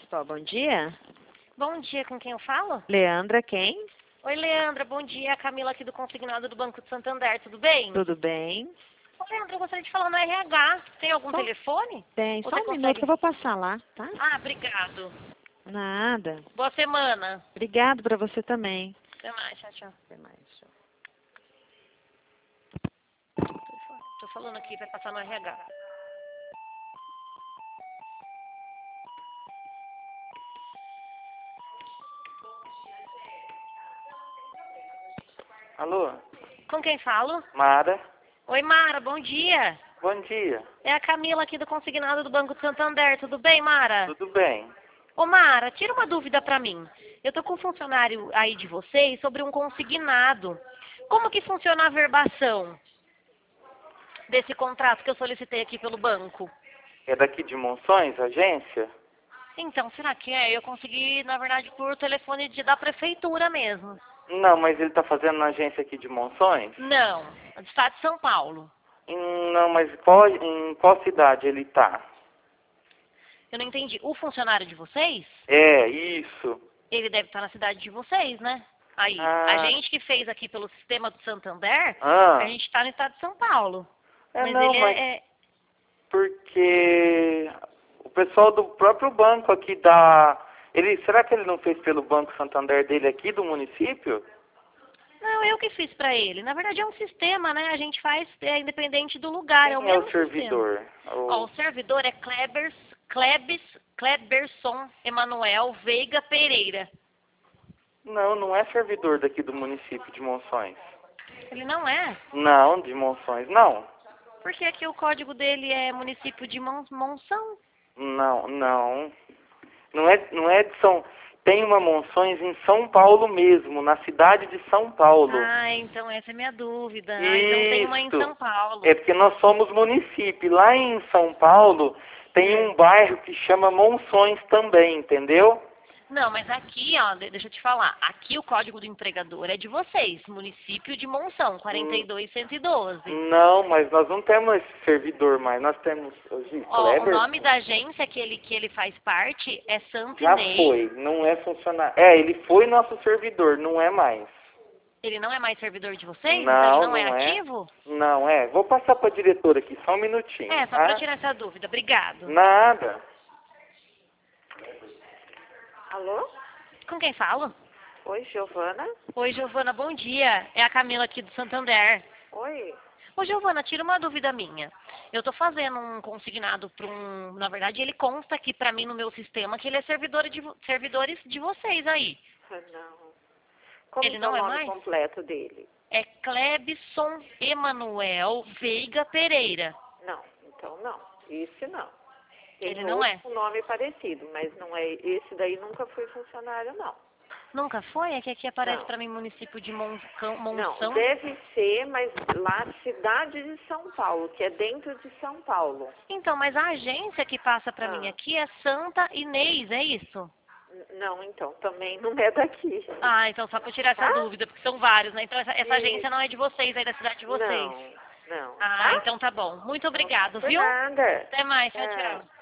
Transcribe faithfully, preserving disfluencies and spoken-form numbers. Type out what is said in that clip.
Municipal, bom dia. Bom dia, com quem eu falo? Leandra, quem? Oi, Leandra, bom dia. A Camila aqui do Consignado do Banco de Santander, tudo bem? Tudo bem? Ô, Leandra, eu gostaria de falar no R H. Tem algum Só- telefone? Tem, Ou só você um consegue? minuto que eu vou passar lá, tá? Ah, obrigado. Nada. Boa semana. Obrigado pra você também. Até mais, tchau, tchau. Até mais. Tchau. Tô falando aqui, vai passar no R H. Alô, Com quem falo? Mara, Oi, Mara, bom dia. bom dia, É a Camila aqui do Consignado do Banco de Santander, tudo bem, Mara? tudo bem? Ô, Mara, tira uma dúvida pra mim. Eu tô com um funcionário aí de vocês sobre um consignado. Como que funciona a verbação desse contrato que eu solicitei aqui pelo banco? É daqui de Monções, agência? Então, será que é? Eu consegui, na verdade, por telefone de, da prefeitura mesmo. Não, mas ele está fazendo na agência aqui de Monções? Não, do estado de São Paulo. Hum, Não, mas qual, em qual cidade ele está? Eu não entendi. O funcionário de vocês, É, isso. ele deve estar na cidade de vocês, né? Aí, Ah. a gente que fez aqui pelo sistema do Santander, Ah, a gente está no estado de São Paulo. é mas não, ele mas é, é... porque o pessoal do próprio banco aqui da... Ele, será que ele não fez pelo Banco Santander dele aqui do município? Não, eu que fiz pra ele. Na verdade é um sistema, né? A gente faz é, independente do lugar. Quem é o é mesmo o servidor? sistema. O- Ó, o servidor é Klebers, Klebs, Kleberson Emanuel Veiga Pereira. Não, não é servidor daqui do município de Monções. Ele não é? Não, de Monções, não. Porque aqui o código dele é município de Mon Monção. Não, não. Não é, não é de São... Tem uma Monções em São Paulo mesmo, na cidade de São Paulo. Ah, então essa é minha dúvida. Ah, então tem uma em Isso. São Paulo. É porque nós somos município. Lá em São Paulo tem um bairro que chama Monções também, entendeu? Não, mas aqui, ó, de- deixa eu te falar. Aqui o código do empregador é de vocês, município de Monção, quarenta e dois cento e doze. Não, mas nós não temos esse servidor mais. Nós temos o G. Ó, o Kleber. nome da agência que ele, que ele faz parte é Santo Já Inês. foi, não é funcionário. É, ele foi nosso servidor, não é mais. Ele não é mais servidor de vocês? Não, então ele não, é não é. ativo? Não, é. Vou passar para a diretora aqui, só um minutinho. É, só tá? pra tirar essa dúvida. Obrigado. Nada. Alô? Com quem falo? Oi, Giovana? Oi, Giovana, bom dia. É a Camila aqui do Santander. Oi. Ô, Giovana, tira uma dúvida minha. Eu tô fazendo um consignado para um... Na verdade, ele consta aqui pra mim no meu sistema que ele é servidor de, vo- servidores de vocês aí. Ah, não. Como Ele que é não o é nome mais? completo dele? É Klebson Emanuel Veiga Pereira. Não, então não. Esse não. Tem Ele não outro é? com nome parecido, mas não é. Esse daí nunca foi funcionário, não. Nunca foi? É que aqui aparece Não. pra mim município de Moncão, Não, Monção. deve ser, mas lá cidade de São Paulo, que é dentro de São Paulo. Então, mas a agência que passa pra Ah. mim aqui é Santa Inês, é isso? N- Não, então, também não é daqui. Ah, então só pra tirar essa Tá? dúvida, porque são vários, né? Então essa, essa Isso. agência não é de vocês, é da cidade de vocês. Não, não. Ah, tá? então tá bom. Muito obrigado, Por viu? nada. Até mais, tchau, Tchau. tchau.